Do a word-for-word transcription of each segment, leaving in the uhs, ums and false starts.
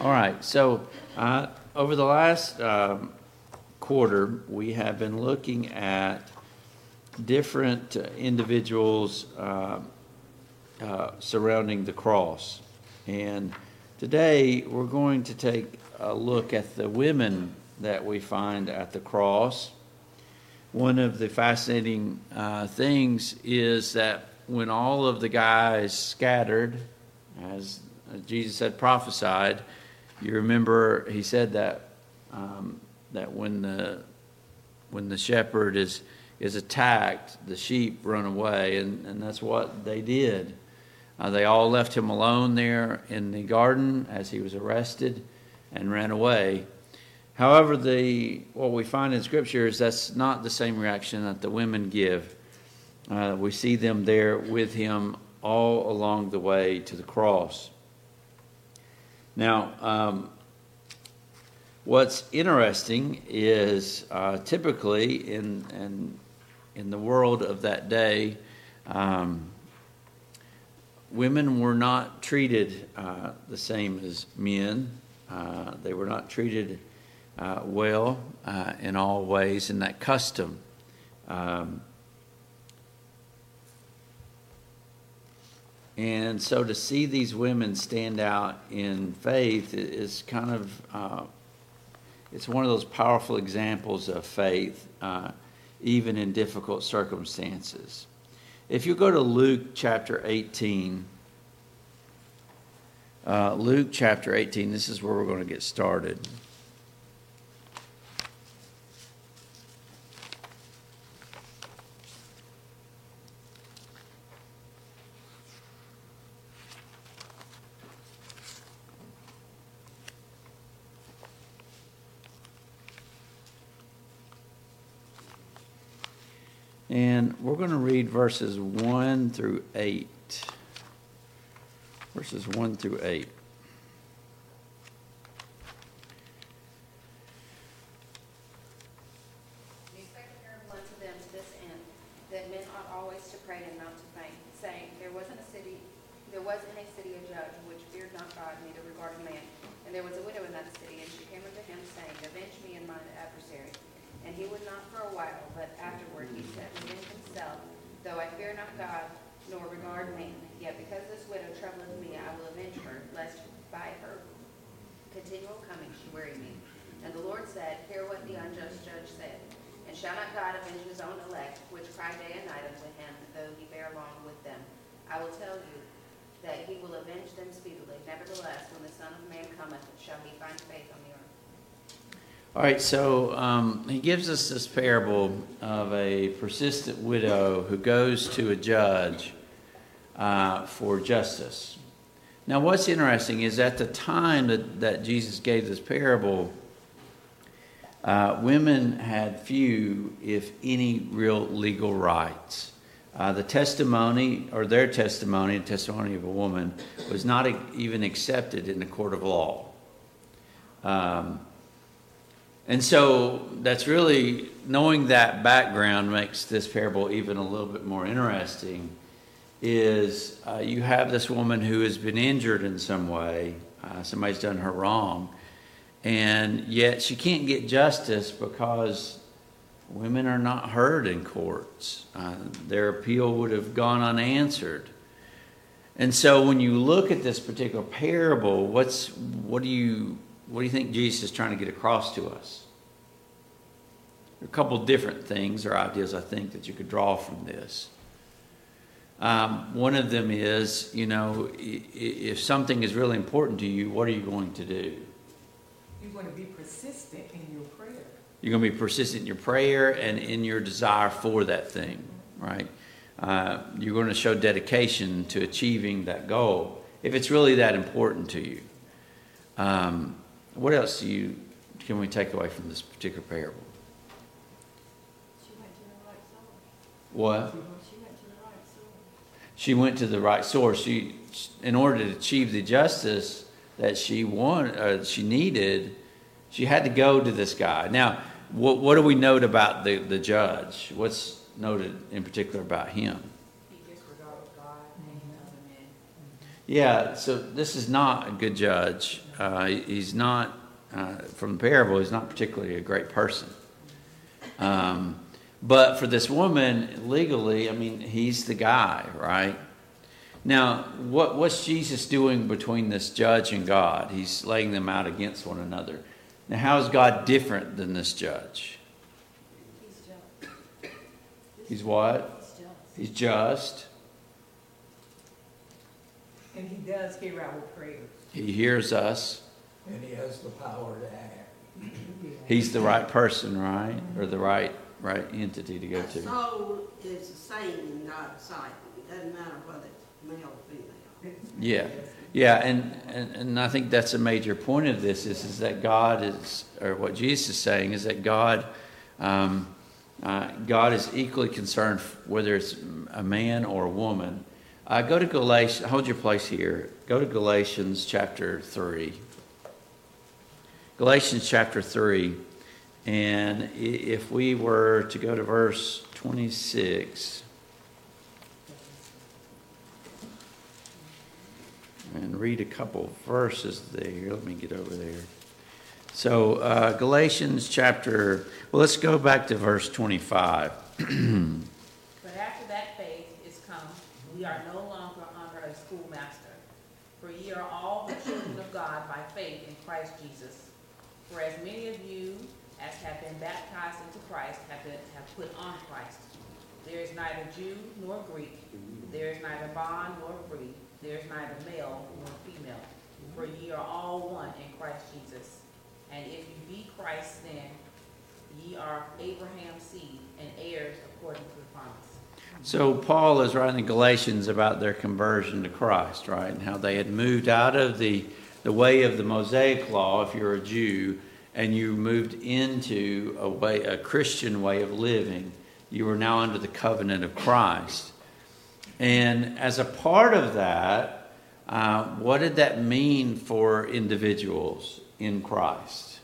All right, so uh, over the last um, quarter, we have been looking at different uh, individuals uh, uh, surrounding the cross. And today, we're going to take a look at the women that we find at the cross. One of the fascinating uh, things is that when all of the guys scattered, as Jesus had prophesied, you remember he said that um, that when the when the shepherd is is attacked, the sheep run away, and, and that's what they did. Uh, they all left him alone there in the garden as he was arrested and ran away. However, the what we find in Scripture is that's not the same reaction that the women give. Uh, we see them there with him all along the way to the cross. Now, um, what's interesting is uh, typically in, in in the world of that day, um, women were not treated uh, the same as men. Uh, they were not treated uh, well uh, in all ways in that custom. Um, And so to see these women stand out in faith is kind of, uh, it's one of those powerful examples of faith, uh, even in difficult circumstances. If you go to Luke chapter eighteen, uh, Luke chapter eighteen, this is where we're going to get started. And we're going to read verses one through eight. Verses one through eight. He spake a parable unto them to this end, that men ought always to pray and not to faint, saying, There was in a city, there was in a city a judge which feared not God, neither regarded man. And there was a widow in that city, and she came unto him, saying, Avenge me and mine adversary. And he would not for a while, but afterward he said within himself, Though I fear not God, nor regard man, yet because this widow troubleth me, I will avenge her, lest by her continual coming she weary me. And the Lord said, Hear what the unjust judge said. And shall not God avenge his own elect, which cry day and night unto him, though he bear long with them? I will tell you that he will avenge them speedily. Nevertheless, when the Son of Man cometh, shall he find faith on the earth? All right, so um, he gives us this parable of a persistent widow who goes to a judge uh, for justice. Now, what's interesting is at the time that, that Jesus gave this parable, uh, women had few, if any, real legal rights. Uh, the testimony, or their testimony, the testimony of a woman, was not even accepted in the court of law. Um, And so that's really, knowing that background makes this parable even a little bit more interesting, is uh, you have this woman who has been injured in some way. Uh, somebody's done her wrong. And yet she can't get justice because women are not heard in courts. Uh, their appeal would have gone unanswered. And so when you look at this particular parable, what's what do you... What do you think Jesus is trying to get across to us? There are a couple different things or ideas, I think, that you could draw from this. Um, one of them is, you know, if something is really important to you, what are you going to do? You're going to be persistent in your prayer. You're going to be persistent in your prayer and in your desire for that thing, right? Uh, you're going to show dedication to achieving that goal if it's really that important to you. Um, What else do you can we take away from this particular parable? She went to the right source. What? She went to the right source. She went to the right source. She, in order to achieve the justice that she wanted, uh, she needed, she had to go to this guy. Now, what, what do we note about the, the judge? What's noted in particular about him? He disregarded God and other men. Yeah, so this is not a good judge. Uh, he's not, uh, from the parable, he's not particularly a great person. Um, but for this woman, legally, I mean, he's the guy, right? Now, what, what's Jesus doing between this judge and God? He's laying them out against one another. Now, how is God different than this judge? He's just. He's what? He's just. He's just. And he does hear our prayers. He hears us. And he has the power to act. He's the right person, right? Or the right right entity to go A to. soul is the same in God's sight. It doesn't matter whether it's male or female. Yeah. Yeah, and, and, and I think that's a major point of this is, is that God is, or what Jesus is saying is that God um, uh, God is equally concerned whether it's a man or a woman. Uh, go to Galatians, hold your place here. Go to Galatians chapter three. Galatians chapter three. And if we were to go to verse twenty-six and read a couple verses there. Let me get over there. So uh, Galatians chapter, well, let's go back to verse twenty-five. But after that faith is come, we are no longer under a schoolmaster. For ye are all the children of God by faith in Christ Jesus. For as many of you as have been baptized into Christ have, been, have put on Christ. There is neither Jew nor Greek. There is neither bond nor free. There is neither male nor female. For ye are all one in Christ Jesus. And if you be Christ, then ye are Abraham's seed and heirs according to the promise. So Paul is writing in Galatians about their conversion to Christ, right? And how they had moved out of the, the way of the Mosaic law, if you're a Jew, and you moved into a way, a Christian way of living. You are now under the covenant of Christ. And as a part of that, uh, what did that mean for individuals in Christ?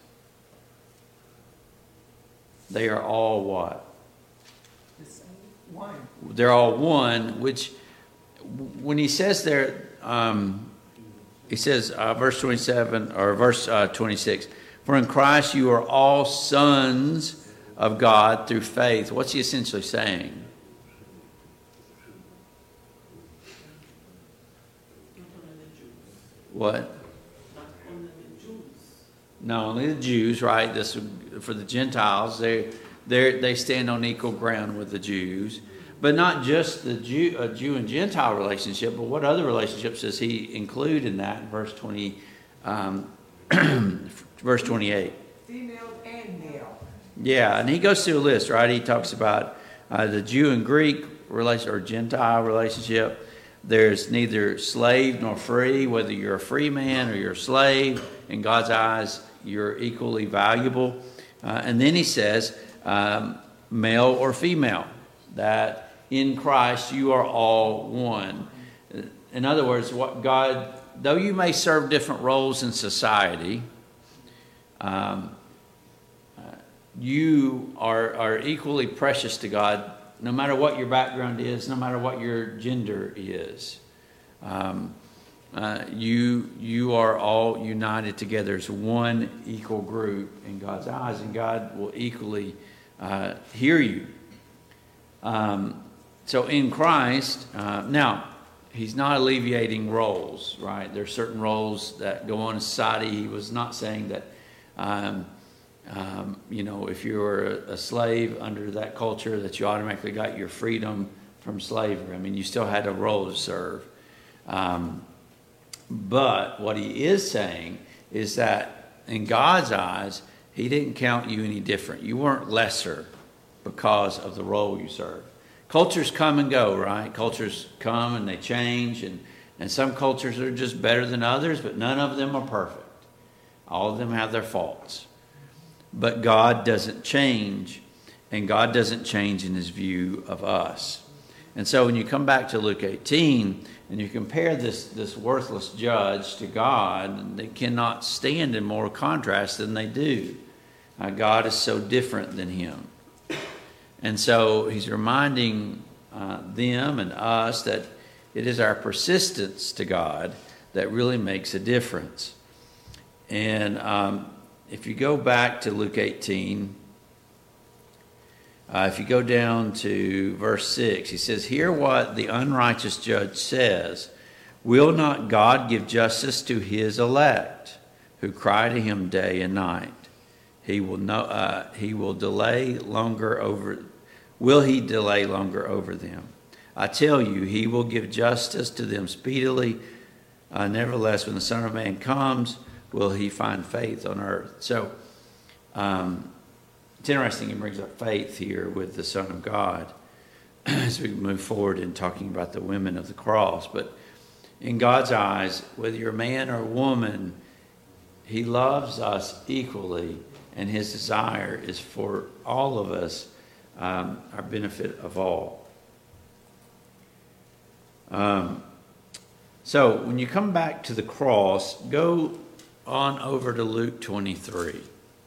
They are all what? The same one. They're all one, which when he says there, um, he says, uh, verse twenty-seven, or verse uh, twenty-six, for in Christ you are all sons of God through faith. What's he essentially saying? What? Not only the Jews, right? This for the Gentiles, they they they stand on equal ground with the Jews, but not just the Jew, uh, Jew and Gentile relationship. But what other relationships does he include in that? In verse twenty, um, verse twenty-eight. Female and male. Yeah, and he goes through a list, right? He talks about uh, the Jew and Greek relation or Gentile relationship. There's neither slave nor free, whether you're a free man or you're a slave. In God's eyes, you're equally valuable. Uh, and then he says, um, male or female, that in Christ you are all one. In other words, what God, though you may serve different roles in society, um, uh, you are, are equally precious to God, no matter what your background is, no matter what your gender is. Um, uh, you you are all united together as one equal group in God's eyes, and God will equally uh, hear you. Um, so in Christ, uh, now, he's not alleviating roles, right? There's certain roles that go on in society. He was not saying that um, Um, you know, if you were a slave under that culture, that you automatically got your freedom from slavery. I mean, you still had a role to serve. Um, but what he is saying is that in God's eyes, he didn't count you any different. You weren't lesser because of the role you served. Cultures come and go, right? Cultures come and they change, and, and some cultures are just better than others, but none of them are perfect. All of them have their faults. But God doesn't change, and God doesn't change in his view of us. And so when you come back to Luke eighteen, and you compare this, this worthless judge to God, they cannot stand in more contrast than they do. Uh, God is so different than him. And so he's reminding uh, them and us that It is our persistence to God that really makes a difference. And um, if you go back to Luke eighteen, uh, if you go down to verse six, he says, "Hear what the unrighteous judge says. Will not God give justice to his elect, who cry to him day and night? He will no, uh, he will delay longer over. Will he delay longer over them? I tell you, he will give justice to them speedily. Uh, nevertheless, when the Son of Man comes, will he find faith on earth?" So um, it's interesting he brings up faith here with the Son of God as we move forward in talking about the women of the cross. But in God's eyes, whether you're a man or a woman, he loves us equally, and his desire is for all of us, um, our benefit of all. Um, so when you come back to the cross, go on over to Luke twenty-three.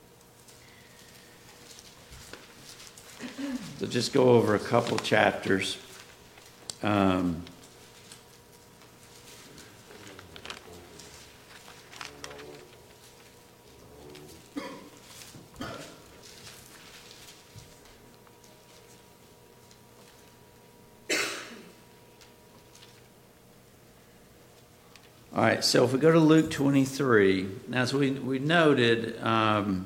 So just go over a couple chapters. Um, All right, so if we go to Luke twenty-three, now as we, we noted, um,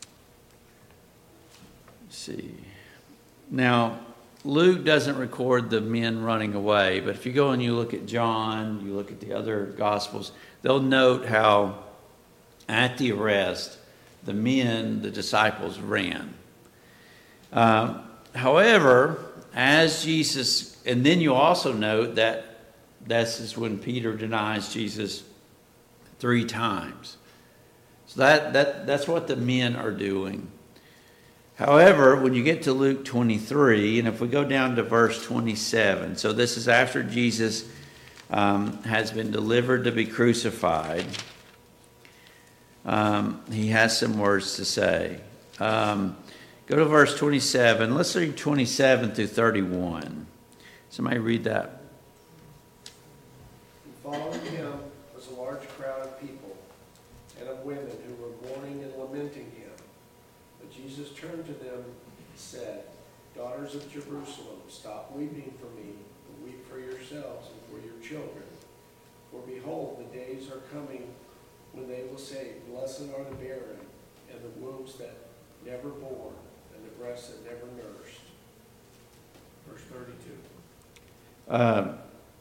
let's see. Now, Luke doesn't record the men running away, but if you go and you look at John, you look at the other Gospels, they'll note how at the arrest, the men, the disciples, ran. Uh, however, as Jesus, and then you also note that this is when Peter denies Jesus three times. So that, that that's what the men are doing. However, when you get to Luke twenty-three, and if we go down to verse twenty-seven, so this is after Jesus um, has been delivered to be crucified. Um, he has some words to say. Um, go to verse twenty-seven. Let's read twenty-seven through thirty-one. Somebody read that. Following him was a large crowd of people and of women who were mourning and lamenting him. But Jesus turned to them and said, "Daughters of Jerusalem, stop weeping for me, but weep for yourselves and for your children. For behold, the days are coming when they will say, Blessed are the barren, and the wombs that never bore, and the breasts that never nursed." Verse thirty-two. Um,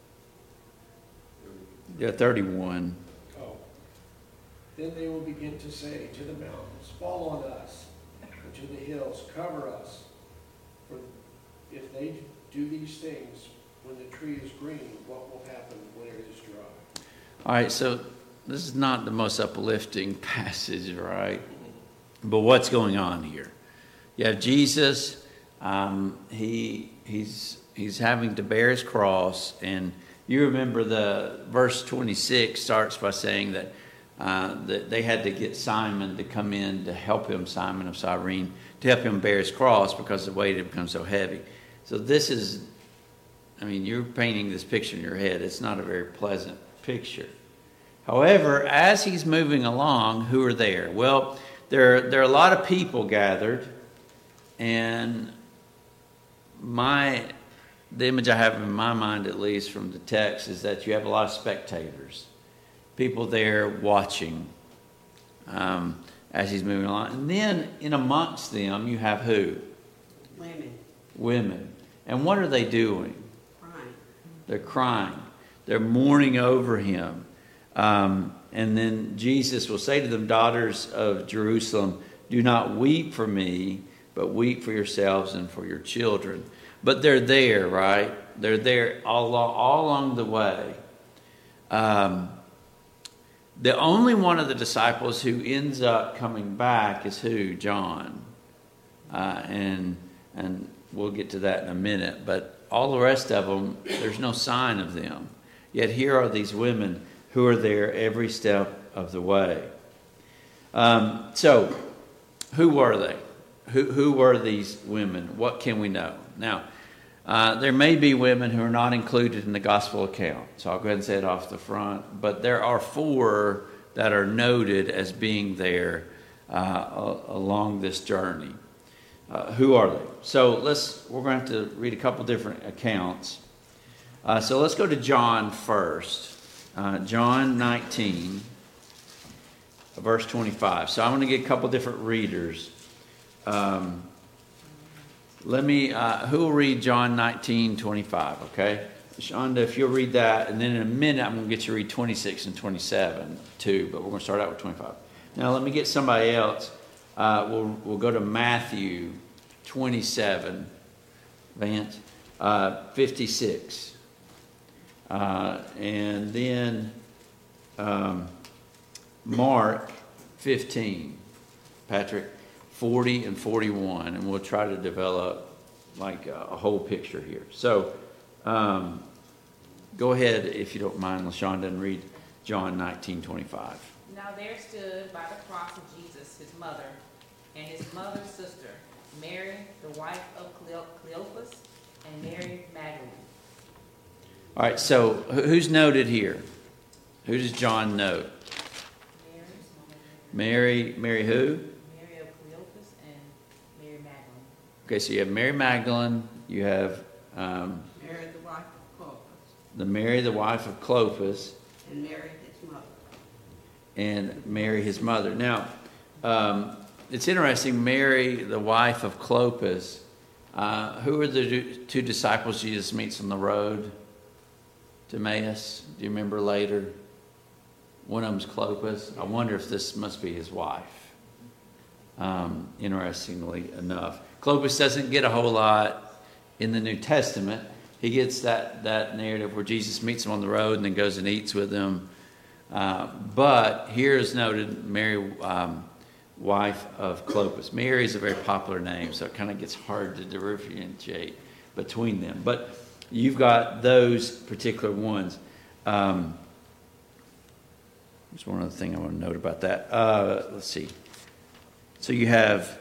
yeah, thirty-one. Oh. Then they will begin to say to the mountains, "Fall on us," and to the hills, "Cover us." For if they do these things when the tree is green, what will happen when it is dry? All right, so this is not the most uplifting passage, right? But what's going on here? You have Jesus. Um, he he's he's having to bear his cross, and you remember the verse twenty-six starts by saying that uh, that they had to get Simon to come in to help him, Simon of Cyrene, to help him bear his cross because the weight had become so heavy. So this is, I mean, you're painting this picture in your head. It's not a very pleasant picture. However, as he's moving along, who are there? Well, there, there are a lot of people gathered, and my the image I have in my mind, at least from the text, is that you have a lot of spectators, people there watching um, as he's moving along. And then in amongst them, you have who? Women Women. And what are they doing? crying. They're crying. They're mourning over him. Um, and then Jesus will say to them, "Daughters of Jerusalem, do not weep for me, but weep for yourselves and for your children." But they're there, right? They're there all along, all along the way. Um, the only one of the disciples who ends up coming back is who? John. Uh, and and we'll get to that in a minute. But all the rest of them, there's no sign of them. Yet here are these women who are there every step of the way. Um, so, who were they? Who, who were these women? What can we know? Now, Uh, there may be women who are not included in the gospel account, so I'll go ahead and say it off the front. But there are four that are noted as being there uh, along this journey. Uh, who are they? So let's we're going to have to read a couple different accounts. Uh, so let's go to John first. Uh, John nineteen, verse twenty-five. So I'm going to get a couple different readers. Um, let me, uh, who will read John nineteen, twenty-five, okay? Shonda, if you'll read that, and then in a minute I'm going to get you to read twenty-six and twenty-seven too, but we're going to start out with twenty-five. Now let me get somebody else. Uh, we'll, we'll go to Matthew twenty-seven, Vance, uh, fifty-six. Uh, and then um, Mark fifteen, Patrick, forty and forty-one, and we'll try to develop like a, a whole picture here. So um, go ahead, if you don't mind, LaShonda, and read John nineteen twenty-five. Now there stood by the cross of Jesus his mother and his mother's sister, Mary, the wife of Cleo- Cleophas, and Mary Magdalene. All right, so who's noted here? Who does John note? Mary, Mary who? Mary of Cleophas and Mary Magdalene. Okay, so you have Mary Magdalene, you have um, Mary, the wife of Clopas, the Mary, the wife of Clopas, and Mary, his mother. and Mary, his mother. Now, um, it's interesting, Mary, the wife of Clopas, uh, who are the two disciples Jesus meets on the road to Emmaus? Do you remember later? One of them's Clopas. I wonder if this must be his wife. Um, interestingly enough. Clopas doesn't get a whole lot in the New Testament. He gets that, that narrative where Jesus meets him on the road and then goes and eats with him. Uh, but here is noted Mary, um, wife of Clopas. Mary is a very popular name, so it kind of gets hard to differentiate between them. But you've got those particular ones. Um, there's one other thing I want to note about that. Uh, let's see. So you have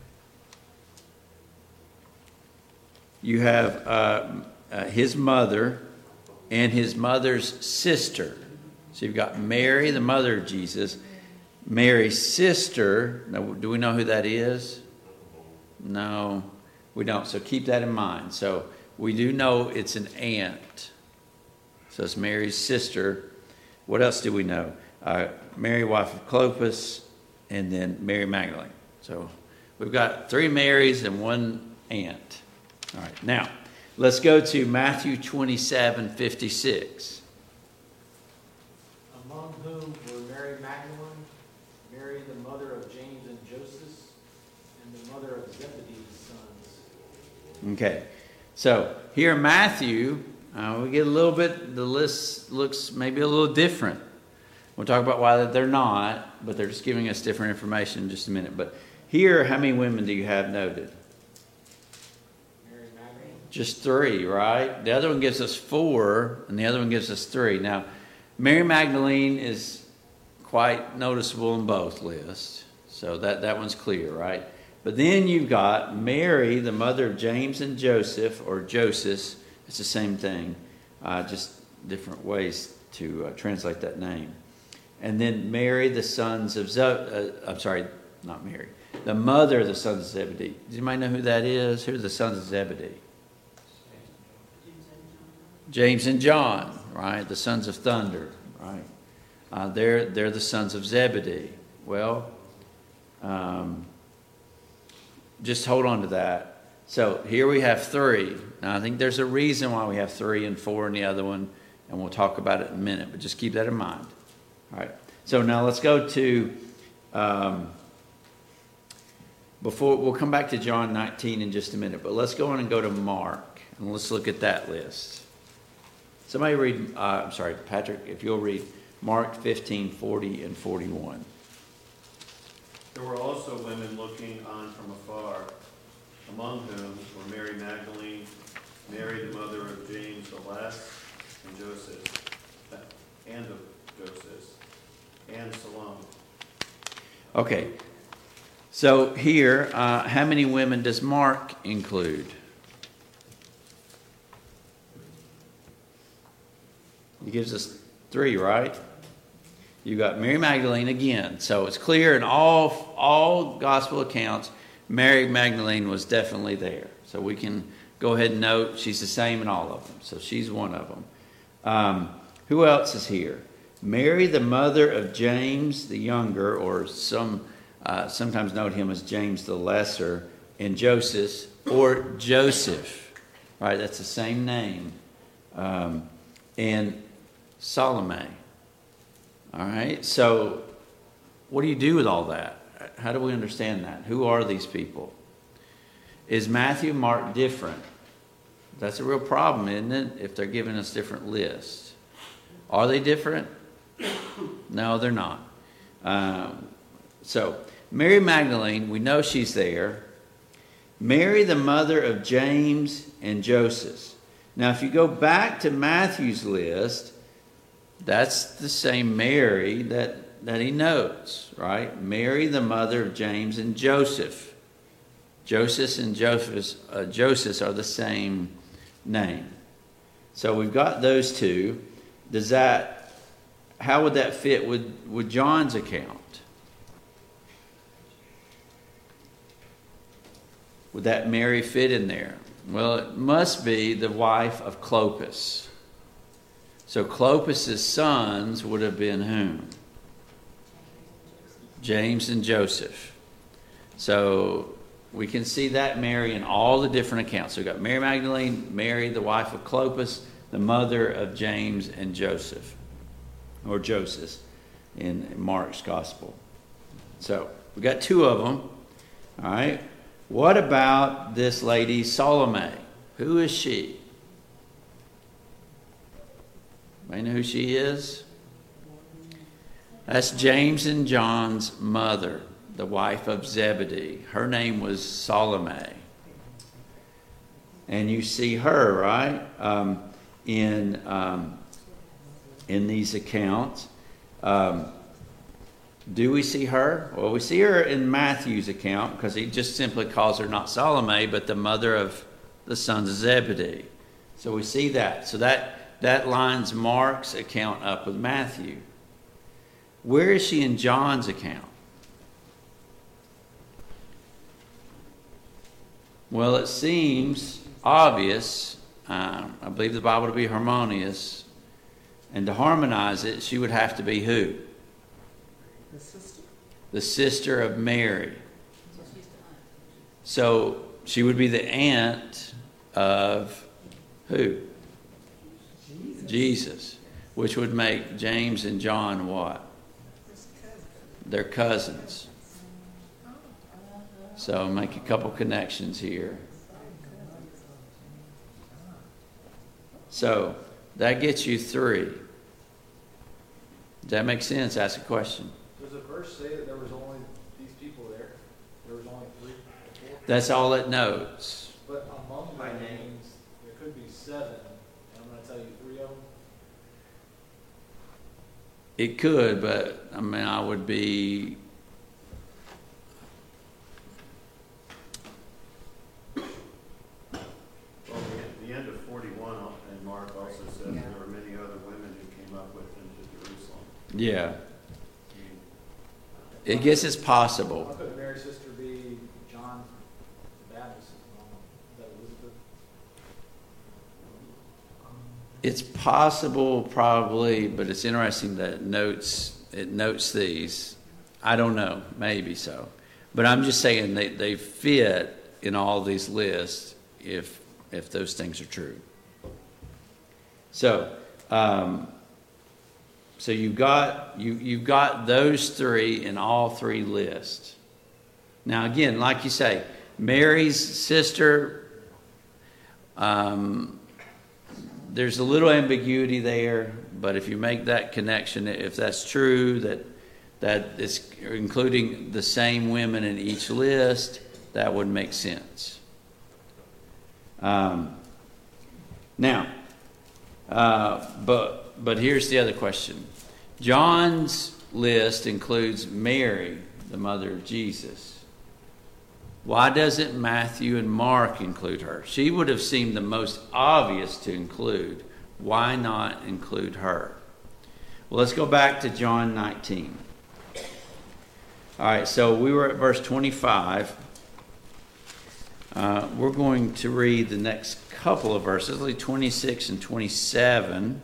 you have uh, uh, his mother and his mother's sister. So you've got Mary, the mother of Jesus, Mary's sister. Now, do we know who that is? No, we don't. So keep that in mind. So we do know it's an aunt. So it's Mary's sister. What else do we know? Uh, Mary, wife of Clopas, and then Mary Magdalene. So we've got three Marys and one aunt. All right, now let's go to Matthew twenty-seven fifty-six. Among whom were Mary Magdalene, Mary the mother of James and Joseph, and the mother of Zebedee's sons. Okay, so here in Matthew, uh, we get a little bit, the list looks maybe a little different. We'll talk about why they're not, but they're just giving us different information in just a minute. But here, how many women do you have noted? Mary Magdalene. Just three, right? The other one gives us four, and the other one gives us three. Now, Mary Magdalene is quite noticeable in both lists, so that, that one's clear, right? But then you've got Mary, the mother of James and Joseph, or Joseph. It's the same thing, uh, just different ways to uh, translate that name. And then Mary, the sons of Zebedee. Uh, I'm sorry, not Mary. The mother of the sons of Zebedee. Does anybody know who that is? Who are the sons of Zebedee? James and John, right? The sons of thunder, right? Uh, they're they're the sons of Zebedee. Well, um, just hold on to that. So here we have three. Now I think there's a reason why we have three and four in the other one, and we'll talk about it in a minute. But just keep that in mind. All right. So now let's go to. Um, before we'll come back to John nineteen in just a minute, but let's go on and go to Mark and let's look at that list. Somebody read. Uh, I'm sorry, Patrick. If you'll read Mark fifteen, forty, and forty-one. There were also women looking on from afar, among whom were Mary Magdalene, Mary the mother of James the Less, and Joseph, and of Joseph, and Salome. Okay. So here, uh, how many women does Mark include? gives us three, right? You got Mary Magdalene again. So it's clear in all, all gospel accounts, Mary Magdalene was definitely there. So we can go ahead and note she's the same in all of them. So she's one of them. Um, who else is here? Mary, the mother of James the Younger, or some uh, sometimes note him as James the Lesser, and Joseph, or Joseph. Right, that's the same name. Um, and Salome. All right, so what do you do with all that? How do we understand that? Who are these people? Is Matthew and Mark different? That's a real problem, isn't it? If they're giving us different lists. Are they different? No, they're not. Um, so, Mary Magdalene, we know she's there. Mary, the mother of James and Joseph. Now, if you go back to Matthew's list, that's the same Mary that, that he notes, right? Mary, the mother of James and Joseph. Joseph and Joseph, uh, Joseph are the same name. So we've got those two. Does that, how would that fit with, with John's account? Would that Mary fit in there? Well, it must be the wife of Clopas. So Clopas' sons would have been whom? James and Joseph. So we can see that Mary in all the different accounts. So we've got Mary Magdalene, Mary, the wife of Clopas, the mother of James and Joseph, or Joseph in Mark's gospel. So we've got two of them. All right. What about this lady, Salome? Who is she? Anybody know who she is? That's James and John's mother, the wife of Zebedee. Her name was Salome. And you see her, right, um, in, um, in these accounts. Um, do we see her? Well, we see her in Matthew's account because he just simply calls her not Salome, but the mother of the sons of Zebedee. So we see that. So that, that lines Mark's account up with Matthew. Where is she in John's account? Well, it seems obvious. Um, I believe the Bible to be harmonious. And to harmonize it, she would have to be who? The sister. The sister of Mary. So she would be the aunt of who? Jesus. Jesus. Which would make James and John what? They're cousins. So make a couple connections here. So that gets you three. Does that make sense? Ask a question. Does the verse say that there was only these people there? There was only three? Four? That's all it notes. But among the names, there could be seven. And I'm going to tell you three of them. It could, but I mean, I would be. Well, the, the end of forty-one and Mark also says there were many other women who came up with him to Jerusalem. Yeah. I guess it's possible. How could Mary's sister be John the Baptist's mom? Is that Elizabeth? It's possible, probably, but it's interesting that it notes it notes these. I don't know, maybe so, but I'm just saying they, they fit in all these lists if if those things are true. So, um, so you've got you you've got those three in all three lists. Now, again, like you say, Mary's sister. Um, There's a little ambiguity there, but if you make that connection, if that's true, that that it's including the same women in each list, that would make sense. Um, now, uh, but but here's the other question. John's list includes Mary, the mother of Jesus. Why doesn't Matthew and Mark include her? She would have seemed the most obvious to include Why not include her? Well, let's go back to John nineteen. All right, so we were at verse twenty-five. Uh, we're going to read the next couple of verses, like twenty-six and twenty-seven.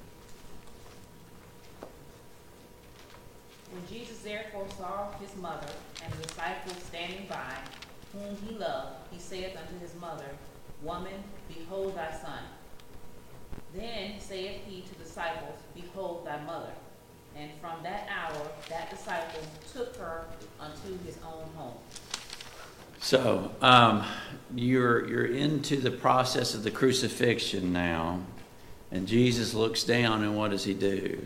When Jesus therefore saw his mother and the disciples standing by, whom he loved, he saith unto his mother, Woman, behold thy son. Then saith he to the disciples, Behold thy mother. And from that hour that disciple took her unto his own home. So um, you're you're into the process of the crucifixion now, and Jesus looks down, and what does he do?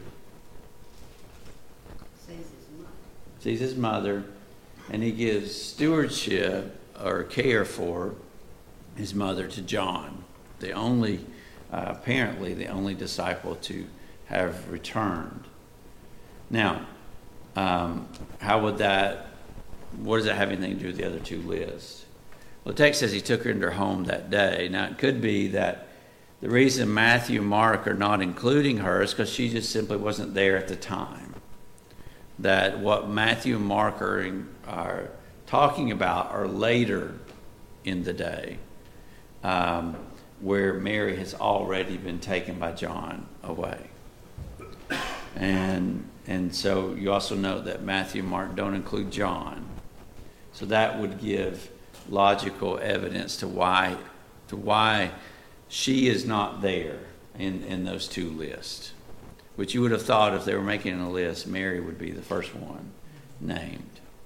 Says his mother. Sees his mother, and he gives stewardship or care for his mother to John, the only, uh, apparently the only disciple to have returned. Now, um, how would that, what does that have anything to do with the other two lists? Well, the text says he took her into her home that day. Now, it could be that the reason Matthew and Mark are not including her is because she just simply wasn't there at the time. That what Matthew and Mark are, in, are talking about are later in the day, um, where Mary has already been taken by John away. And and so you also note that Matthew and Mark don't include John. So that would give logical evidence to why to why she is not there in, in those two lists. Which you would have thought if they were making a list, Mary would be the first one named.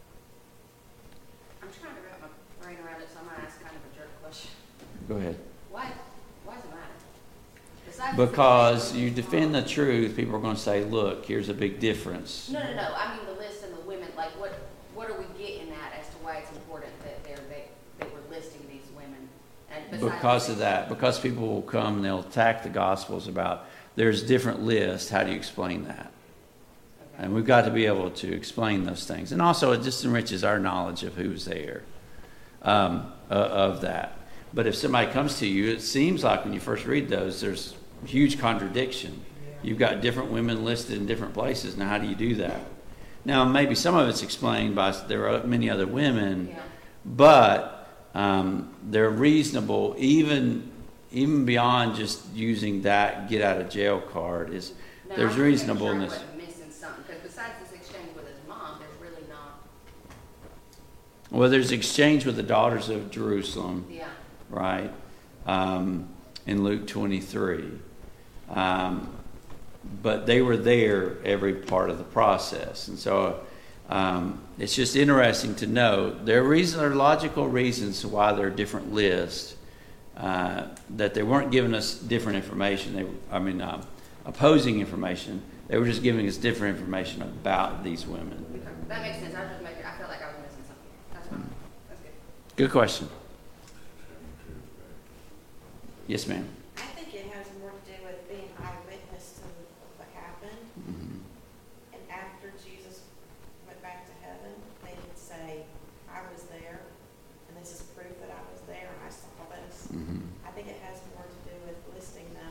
I'm trying to wrap my brain around it, so I'm gonna ask kind of a jerk question. Go ahead. Why, why does it matter? Besides- Because you defend the truth, people are going to say, look, here's a big difference. No, no, no, I mean the list and the women, like what, what are we getting at as to why it's important that they're, they, they were listing these women? And besides- Because of that. Because people will come and they'll attack the Gospels about there's different lists. How do you explain that? Okay. And we've got to be able to explain those things. And also it just enriches our knowledge of who's there um, uh, of that. But if somebody comes to you, it seems like when you first read those, there's huge contradiction. You've got different women listed in different places. Now, how do you do that? Now, maybe some of it's explained by there are many other women, Yeah. but um, they're reasonable, even even beyond just using that get out of jail card. Is No, there's I'm pretty sure I reasonableness. wasn't missing something, because besides this exchange with his mom, there's really not, Well, there's exchange with the daughters of Jerusalem, yeah. right? Um, in Luke twenty-three. Um, but they were there every part of the process. And so um, it's just interesting to note there are, reason, there are logical reasons why there are different lists, uh, that they weren't giving us different information. They, I mean, uh, opposing information. They were just giving us different information about these women. Okay. That makes sense, I was just making, I felt like I was missing something. That's fine, that's good. Good question. Yes, ma'am. I think it has more to do with being eyewitness to what happened. Mm-hmm. And after Jesus went back to heaven, they could say, I was there, and this is proof that I was there and I saw this. Mm-hmm. I think it has more to do with listing them.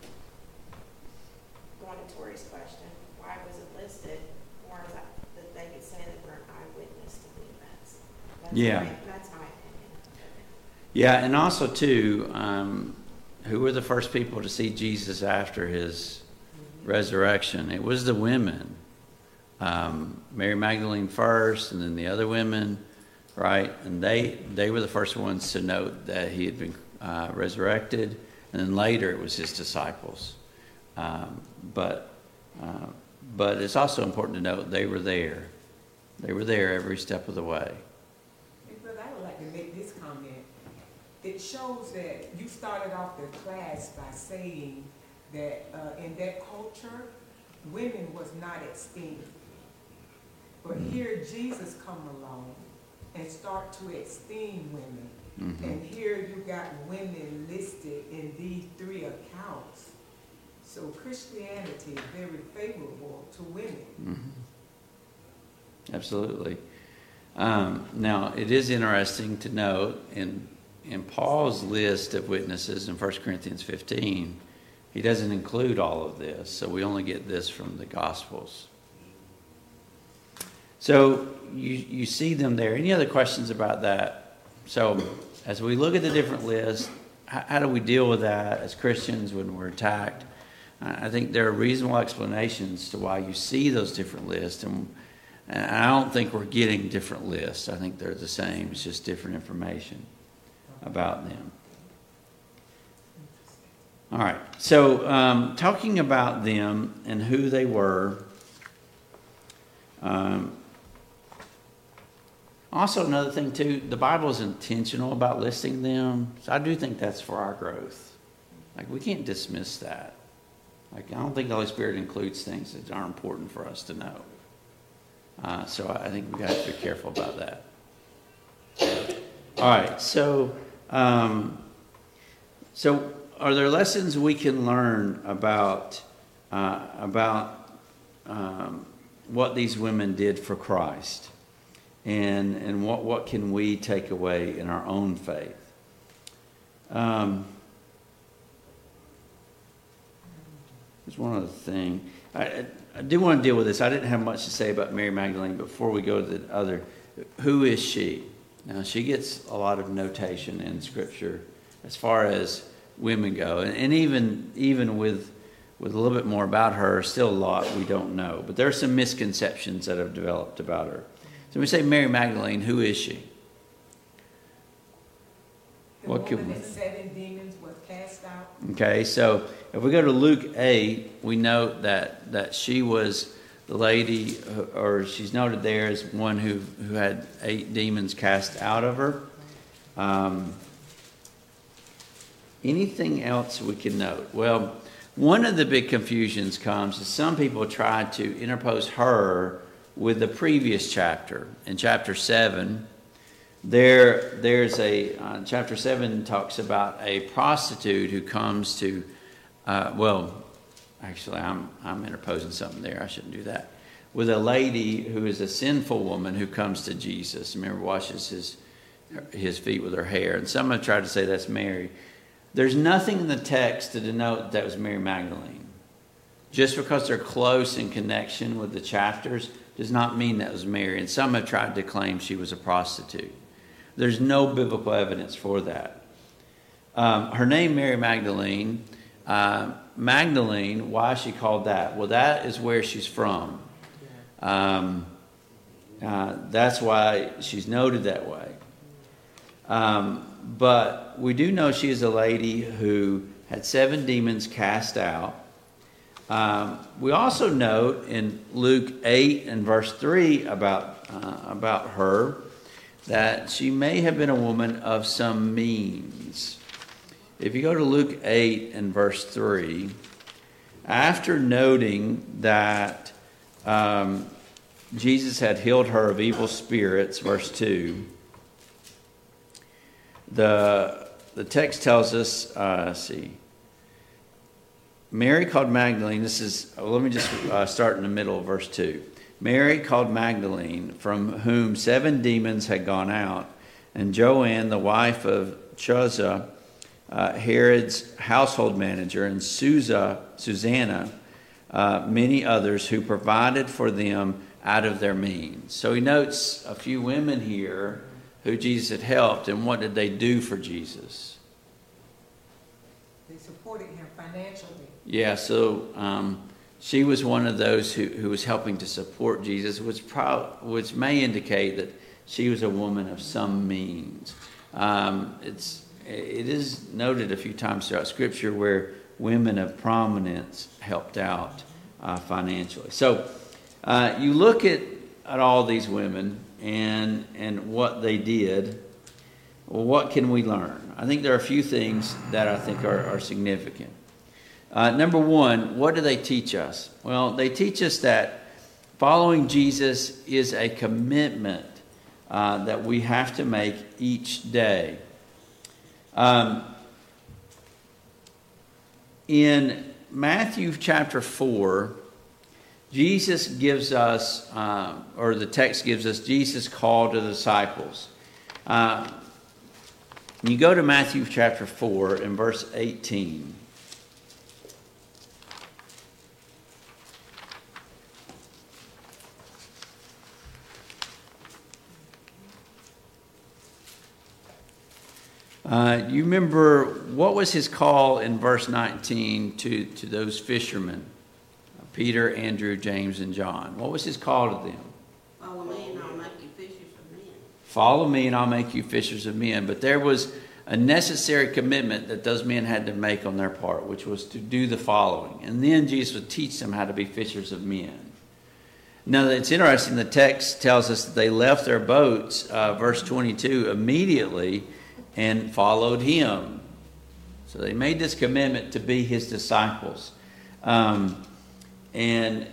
Going to Tori's question, why was it listed? More that, that they could say that we're an eyewitness to the events. That's Yeah. my, that's my opinion. Yeah, and also too, um, who were the first people to see Jesus after his resurrection? It was the women. Um, Mary Magdalene first, and then the other women, right? And they they were the first ones to note that he had been uh, resurrected, and then later it was his disciples. Um, but uh, but it's also important to note they were there. They were there every step of the way. Hey, brother, I would like to make this comment. It shows that you started off the class by saying that uh, in that culture, women was not esteemed. But here Jesus come along and start to esteem women. Mm-hmm. And here you got women listed in these three accounts. So Christianity is very favorable to women. Mm-hmm. Absolutely. Um, now, it is interesting to note in in Paul's list of witnesses in First Corinthians fifteen, He doesn't include all of this, so we only get this from the Gospels. So you, you see them there. Any other questions about that? So as we look at the different lists, how, how do we deal with that as Christians when we're attacked? I think there are reasonable explanations to why you see those different lists, and, and I don't think we're getting different lists. I think they're the same. It's just different information about them. All right, so um, talking about them and who they were. Um, also, another thing too, the Bible is intentional about listing them, so I do think that's for our growth. Like, we can't dismiss that. Like, I don't think the Holy Spirit includes things that aren't important for us to know. Uh, so I think we got to be careful about that. All right, so um, so. Are there lessons we can learn about uh, about um, what these women did for Christ, and and what what can we take away in our own faith? Um, there's one other thing I, I do want to deal with this. I didn't have much to say about Mary Magdalene before we go to the other. Who is she? Now, she gets a lot of notation in Scripture as far as women go, and, and even even with with a little bit more about her, still a lot we don't know. But there are some misconceptions that have developed about her. So when we say Mary Magdalene, who is she? The What woman can we- that seven demons was cast out. Okay, so if we go to Luke eight, we note that that she was the lady, or she's noted there as one who who had eight demons cast out of her. Um, Anything else we can note? Well, one of the big confusions comes is some people try to interpose her with the previous chapter. In chapter seven, there there's a uh, chapter seven talks about a prostitute who comes to, uh, well, actually I'm I'm interposing something there. I shouldn't do that. With a lady who is a sinful woman who comes to Jesus. Remember, washes his his feet with her hair, and some have tried to say that's Mary. There's nothing in the text to denote that was Mary Magdalene. Just because they're close in connection with the chapters does not mean that was Mary. And some have tried to claim she was a prostitute. There's no biblical evidence for that. Um, her name, Mary Magdalene. Uh, Magdalene, why is she called that? Well, that is where she's from. Um, uh, that's why she's noted that way. Um, but we do know she is a lady who had seven demons cast out. Um, we also note in Luke eight and verse three about uh, about her that she may have been a woman of some means. If you go to Luke eight and verse three, after noting that um, Jesus had healed her of evil spirits, verse two, The the text tells us, uh, let's see, Mary called Magdalene, this is, oh, let me just uh, start in the middle of verse two. Mary called Magdalene, from whom seven demons had gone out, and Joanne, the wife of Chuza, uh, Herod's household manager, and Susa, Susanna, uh, many others who provided for them out of their means. So he notes a few women here who Jesus had helped, and what did they do for Jesus? They supported him financially. Yeah, so um, she was one of those who, who was helping to support Jesus, which, pro- which may indicate that she was a woman of some means. Um, it's it is noted a few times throughout Scripture where women of prominence helped out uh, financially. So uh, you look at, at all these women and and what they did. Well, what can we learn? I think there are a few things that I think are, are significant. Uh, number one, what do they teach us? Well, they teach us that following Jesus is a commitment uh, that we have to make each day. Um, in Matthew chapter four, Jesus gives us, uh, or the text gives us, Jesus' call to the disciples. Uh, you go to Matthew chapter four and verse eighteen. Uh, you remember, what was his call in verse nineteen to, to those fishermen? Peter, Andrew, James, and John. What was his call to them? Follow me and I'll make you fishers of men. Follow me and I'll make you fishers of men. But there was a necessary commitment that those men had to make on their part, which was to do the following. And then Jesus would teach them how to be fishers of men. Now, it's interesting, the text tells us that they left their boats, uh, verse twenty-two, immediately and followed him. So they made this commitment to be his disciples. Um, and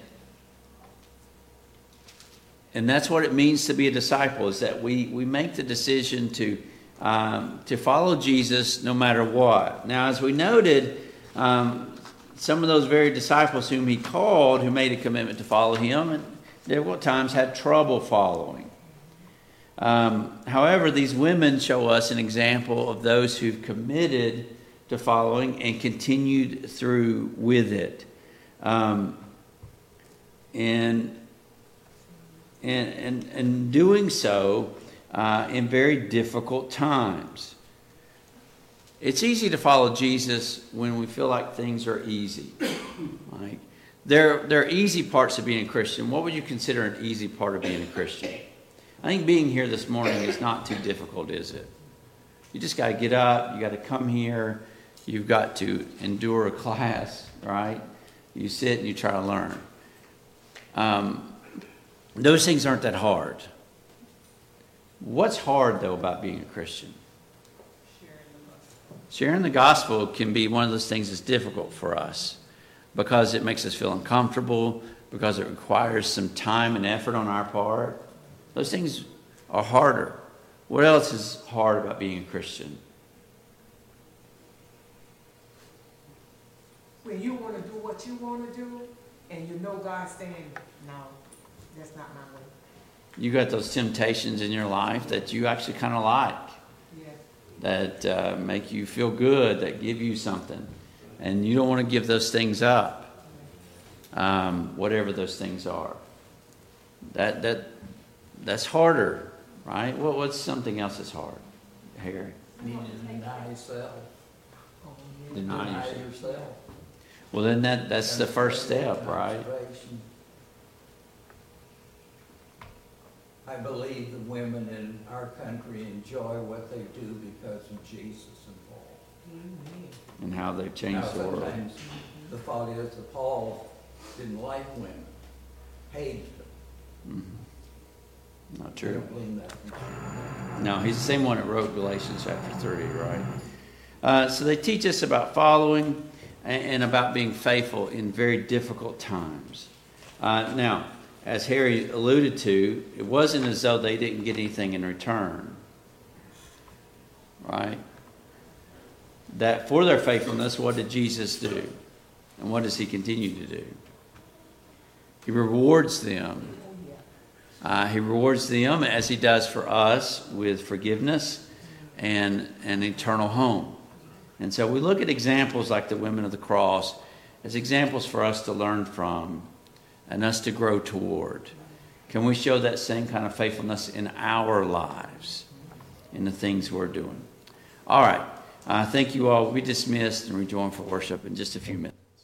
and that's what it means to be a disciple, is that we, we make the decision to, um, to follow Jesus no matter what. Now, as we noted, um, some of those very disciples whom he called, who made a commitment to follow him, and there were times had trouble following. Um, however, these women show us an example of those who've committed to following and continued through with it. Um, and, and, and, and doing so uh, in very difficult times. It's easy to follow Jesus when we feel like things are easy. Right? There, there are easy parts of being a Christian. What would you consider an easy part of being a Christian? I think being here this morning is not too difficult, is it? You just got to get up. You got to come here. You've got to endure a class, right? You sit and you try to learn. Um, those things aren't that hard. What's hard, though, about being a Christian? Sharing the gospel can be one of those things that's difficult for us because it makes us feel uncomfortable, because it requires some time and effort on our part. Those things are harder. What else is hard about being a Christian? When you want to do what you want to do, and you know God's saying, no, that's not my way. You got those temptations in your life that you actually kind of like. That uh, make you feel good, that give you something. And you don't want to give those things up, um, whatever those things are. That that That's harder, right? What, what's something else that's hard, Harry? You need to deny yourself. Deny Deny yourself. yourself. Well, then that, that's the first step, right? Observation. I believe the women in our country enjoy what they do because of Jesus and Paul. And how they've changed Now, the world. sometimes the thought is that Paul didn't like women, hated them. Mm-hmm. Not I true. don't believe that. No, he's the same one that wrote Galatians chapter three, right? Uh, so they teach us about following and, and about being faithful in very difficult times. Uh, now, as Harry alluded to, it wasn't as though they didn't get anything in return, right? That for their faithfulness, what did Jesus do? And what does he continue to do? He rewards them. Uh, he rewards them as he does for us with forgiveness and an eternal home. And so we look at examples like the women of the cross as examples for us to learn from and us to grow toward. Can we show that same kind of faithfulness in our lives, in the things we're doing? All right. Uh, thank you all. We dismissed and rejoin for worship in just a few minutes.